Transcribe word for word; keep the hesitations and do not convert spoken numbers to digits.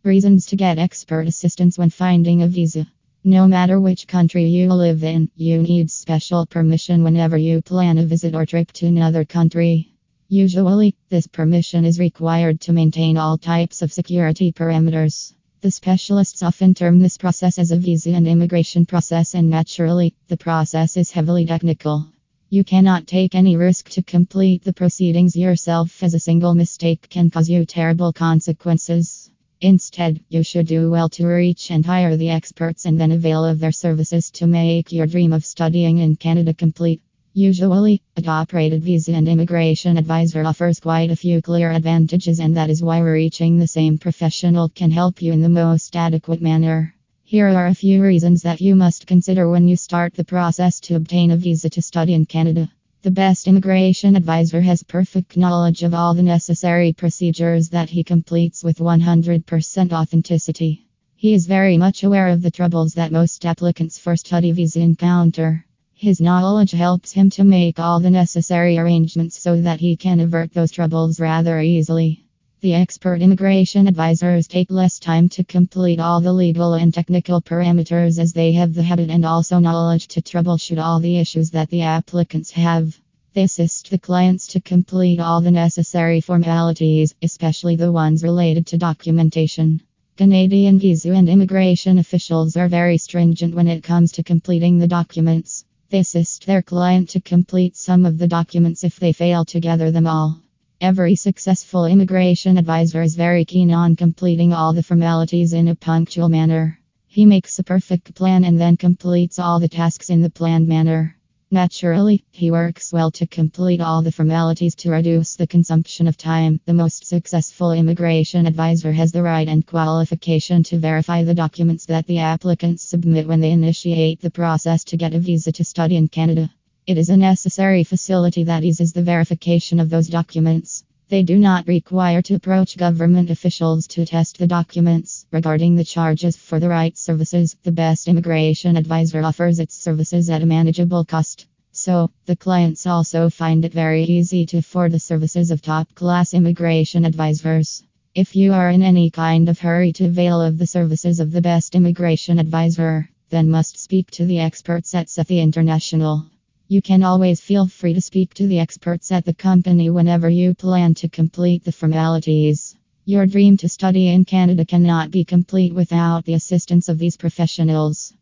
Reasons to get expert assistance when finding a visa. No matter which country you live in, you need special permission whenever you plan a visit or trip to another country. Usually, this permission is required to maintain all types of security parameters. The specialists often term this process as a visa and immigration process, and naturally, the process is heavily technical. You cannot take any risk to complete the proceedings yourself, as a single mistake can cause you terrible consequences. Instead, you should do well to reach and hire the experts and then avail of their services to make your dream of studying in Canada complete. Usually, a top-rated visa and immigration advisor offers quite a few clear advantages, and that is why reaching the same professional can help you in the most adequate manner. Here are a few reasons that you must consider when you start the process to obtain a visa to study in Canada. The best immigration advisor has perfect knowledge of all the necessary procedures that he completes with one hundred percent authenticity. He is very much aware of the troubles that most applicants for study visa encounter. His knowledge helps him to make all the necessary arrangements so that he can avert those troubles rather easily. The expert immigration advisors take less time to complete all the legal and technical parameters, as they have the habit and also knowledge to troubleshoot all the issues that the applicants have. They assist the clients to complete all the necessary formalities, especially the ones related to documentation. Canadian visa and immigration officials are very stringent when it comes to completing the documents. They assist their client to complete some of the documents if they fail to gather them all. Every successful immigration advisor is very keen on completing all the formalities in a punctual manner. He makes a perfect plan and then completes all the tasks in the planned manner. Naturally, he works well to complete all the formalities to reduce the consumption of time. The most successful immigration advisor has the right and qualification to verify the documents that the applicants submit when they initiate the process to get a visa to study in Canada. It is a necessary facility that eases the verification of those documents. They do not require to approach government officials to test the documents. Regarding the charges for the right services, the best immigration advisor offers its services at a manageable cost. So, the clients also find it very easy to afford the services of top-class immigration advisors. If you are in any kind of hurry to avail of the services of the best immigration advisor, then must speak to the experts at Sethi International. You can always feel free to speak to the experts at the company whenever you plan to complete the formalities. Your dream to study in Canada cannot be complete without the assistance of these professionals.